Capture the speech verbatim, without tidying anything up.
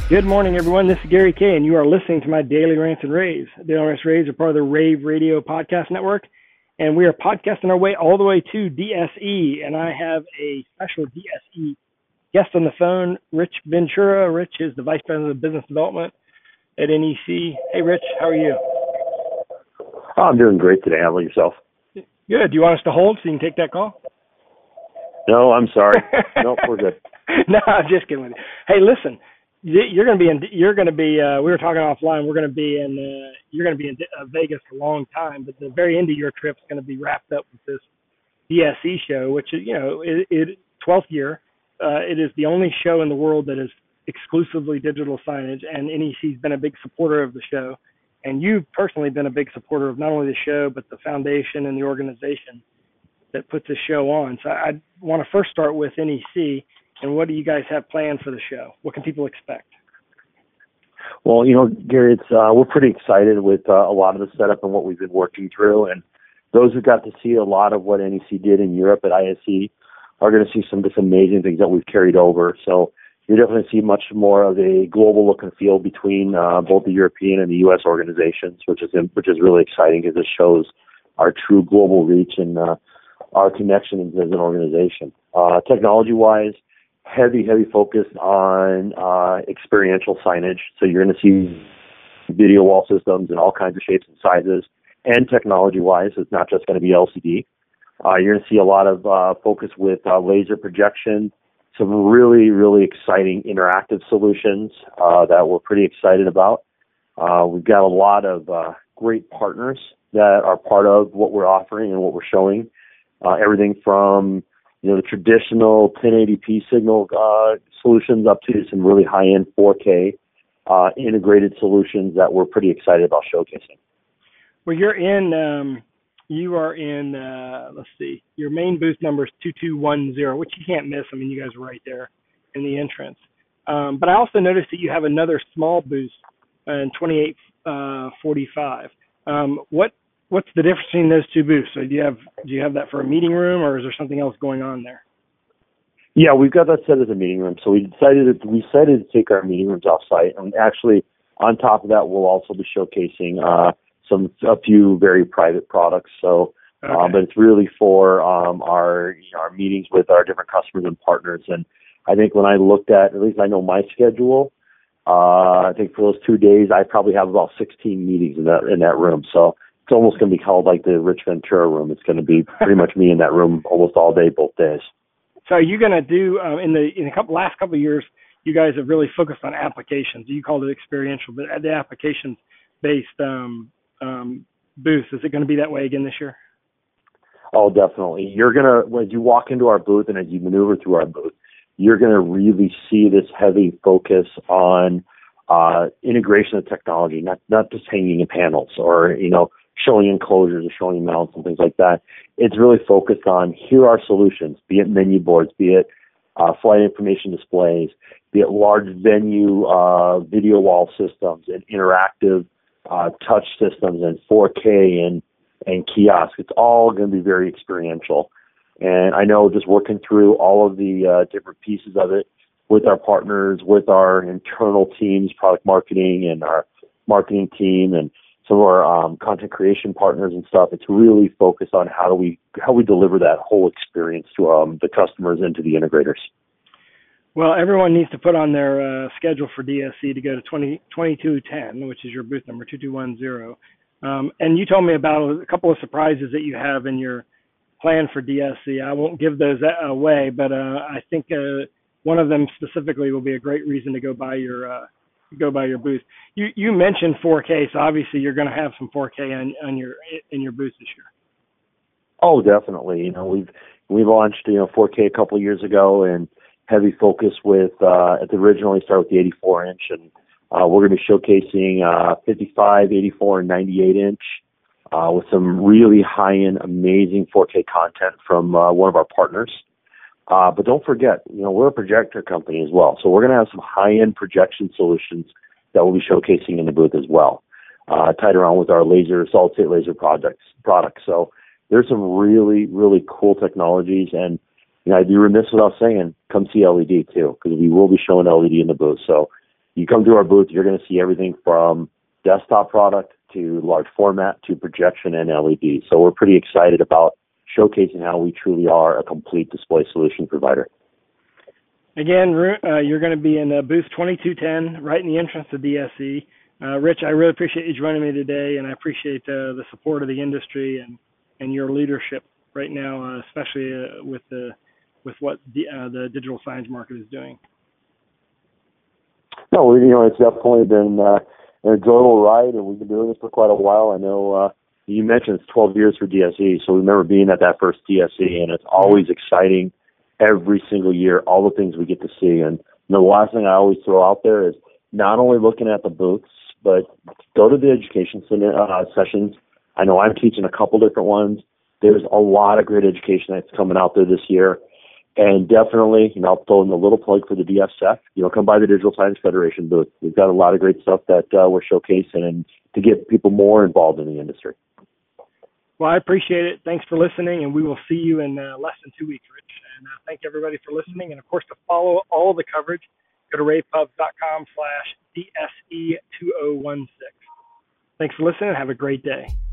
Good morning, everyone. This is Gary Kay, and you are listening to my Daily Rants and Raves. Daily Rants and Raves are part of the Rave Radio Podcast Network, and we are podcasting our way all the way to D S E, and I have a special D S E guest on the phone, Rich Ventura. Rich is the Vice President of Business Development at N E C. Hey, Rich, how are you? Oh, I'm doing great today. How about yourself? Good. Do you want us to hold so you can take that call? No, I'm sorry. No, we're good. No, I'm just kidding with you. Hey, listen. You're going to be in. You're going to be. Uh, we were talking offline. We're going to be in. Uh, you're going to be in uh, Vegas for a long time, but the very end of your trip is going to be wrapped up with this D S E show, which is, you know, it, it twelfth year. Uh, it is the only show in the world that is exclusively digital signage, and N E C's been a big supporter of the show, and you've personally been a big supporter of not only the show but the foundation and the organization that puts the show on. So I want to first start with N E C. And what do you guys have planned for the show? What can people expect? Well, you know, Gary, it's, uh, we're pretty excited with uh, a lot of the setup and what we've been working through. And those who got to see a lot of what N E C did in Europe at I S E are going to see some of this amazing things that we've carried over. So you're definitely going to see much more of a global look and feel between uh, both the European and the U S organizations, which is which is really exciting because it shows our true global reach and uh, our connections as an organization. Uh, technology-wise, heavy, heavy focus on uh, experiential signage. So you're going to see video wall systems in all kinds of shapes and sizes. And technology-wise, it's not just going to be L C D. Uh, you're going to see a lot of uh, focus with uh, laser projection, some really, really exciting interactive solutions uh, that we're pretty excited about. Uh, we've got a lot of uh, great partners that are part of what we're offering and what we're showing. Uh, everything from you know, the traditional ten eighty p signal uh, solutions up to some really high-end four K uh, integrated solutions that we're pretty excited about showcasing. Well, you're in, um, you are in, uh, let's see, your main booth number is two two one zero, which you can't miss. I mean, you guys are right there in the entrance. Um, but I also noticed that you have another small booth in twenty-eight forty-five. Um, what What's the difference between those two booths? So do you have do you have that for a meeting room, or is there something else going on there? Yeah, we've got that set as a meeting room. So we decided to, we decided to take our meeting rooms off site, and actually on top of that, we'll also be showcasing uh, some a few very private products. So, okay. uh, but it's really for um, our you know, our meetings with our different customers and partners. And I think when I looked at, at least I know my schedule. Uh, I think for those two days, I probably have about sixteen meetings in that in that room. So. It's almost going to be called like the Rich Ventura room. It's going to be pretty much me in that room almost all day, both days. So are you going to do, uh, in the in the couple, last couple of years, you guys have really focused on applications. You called it experiential, but the applications-based um, um, booth, is it going to be that way again this year? Oh, definitely. You're going to, as you walk into our booth and as you maneuver through our booth, you're going to really see this heavy focus on uh, integration of technology, not, not just hanging in panels or, you know, showing enclosures or showing mounts and things like that. It's really focused on here are solutions, be it menu boards, be it uh, flight information displays, be it large venue uh, video wall systems and interactive uh, touch systems and four K and, and kiosks. It's all going to be very experiential. And I know just working through all of the uh, different pieces of it with our partners, with our internal teams, product marketing and our marketing team and some of our um, content creation partners and stuff, it's really focused on how do we how we deliver that whole experience to um, the customers and to the integrators. Well, everyone needs to put on their uh, schedule for D S E to go to twenty, twenty-two ten, which is your booth number, two two one zero. Um, and you told me about a couple of surprises that you have in your plan for D S E. I won't give those away, but uh, I think uh, one of them specifically will be a great reason to go by your uh, go by your booth. You you mentioned four K, so obviously you're going to have some four K on, on your in your booth this year. Oh, definitely. You know, we've we launched you know four K a couple of years ago, and heavy focus with uh, at the originally started with the eighty-four inch, and uh, we're going to be showcasing uh, fifty-five, eighty-four, and ninety-eight inch uh, with some really high-end, amazing four K content from uh, one of our partners. Uh, but don't forget, you know, we're a projector company as well. So we're going to have some high-end projection solutions that we'll be showcasing in the booth as well, uh, tied around with our laser, solid-state laser projects, products. So there's some really, really cool technologies. And, you know, I'd be remiss without saying, come see L E D too, because we will be showing L E D in the booth. So you come to our booth, you're going to see everything from desktop product to large format to projection and L E D. So we're pretty excited about showcasing how we truly are a complete display solution provider. Again, uh, you're going to be in uh, booth twenty-two ten, right in the entrance to D S E. Uh, Rich, I really appreciate you joining me today, and I appreciate uh, the support of the industry and, and your leadership right now, uh, especially uh, with the with what the, uh, the digital signage market is doing. No, you know, it's definitely been uh, an enjoyable ride, and we've been doing this for quite a while. I know uh, you mentioned it's twelve years for D S E, so we remember being at that first D S E, and it's always exciting every single year, all the things we get to see. And you know, the last thing I always throw out there is not only looking at the booths, but go to the education uh, sessions. I know I'm teaching a couple different ones. There's a lot of great education that's coming out there this year. And definitely, you know, I'll throw in a little plug for the D S F. You know, come by the Digital Signage Federation booth. We've got a lot of great stuff that uh, we're showcasing and to get people more involved in the industry. Well, I appreciate it. Thanks for listening, and we will see you in uh, less than two weeks, Rich. And uh, thank everybody for listening. And, of course, to follow all of the coverage, go to ravepubs.com slash DSE2016. Thanks for listening and have a great day.